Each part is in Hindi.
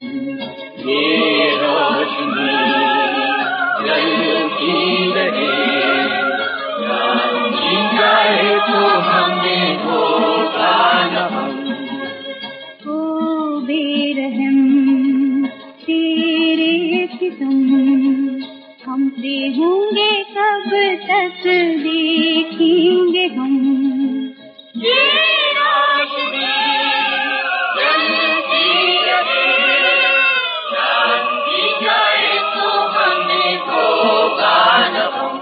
ये रोशनी जलती रहे, जी जाए तो हमें होगा न हम। ओ बेरहम तेरे सितम, हमसे होंगे कब तक देखेंगे हम। ये रोशनी जलती रहे, जी जाए तो हमें होगा न हम।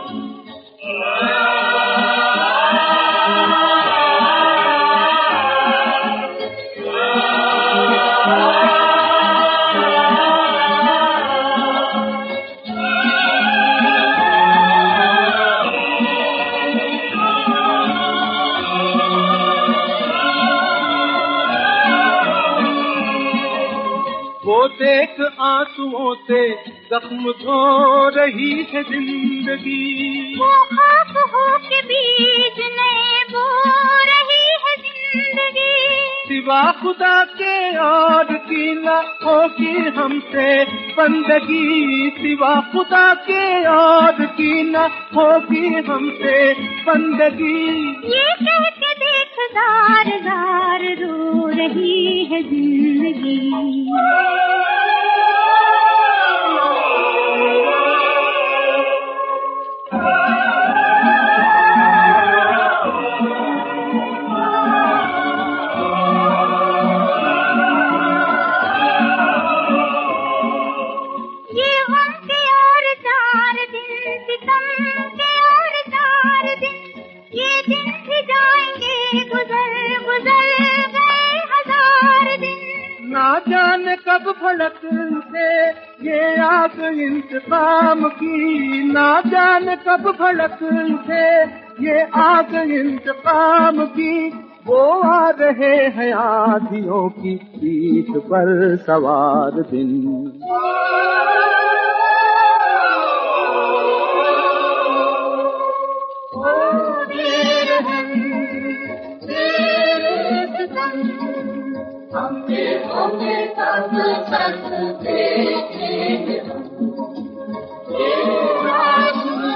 वो देख आंसुओं से जख्म धो रही है जिंदगी, वो खाक हो के बीज नए बो रही है जिंदगी। सिवा खुदा के और की न होगी हमसे बंदगी, सिवा खुदा के और की न होगी हमसे बंदगी। ये कह के देख जार जार रो रही है जिंदगी। ना जाने कब भड़क उठे ये आग इंतकाम की, ना जाने कब भड़क उठे ये आग इंतकाम की। वो आ रहे हैं आँधियों की पीठ पर सवार दिन। हमने सब सच देखेंगे हम। ये रोशनी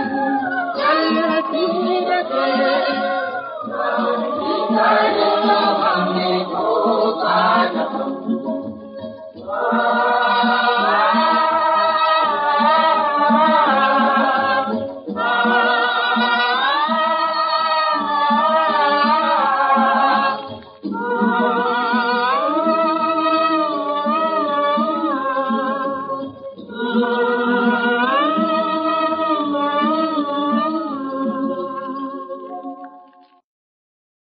जलती रहे, जी जाए तो हमें होगा न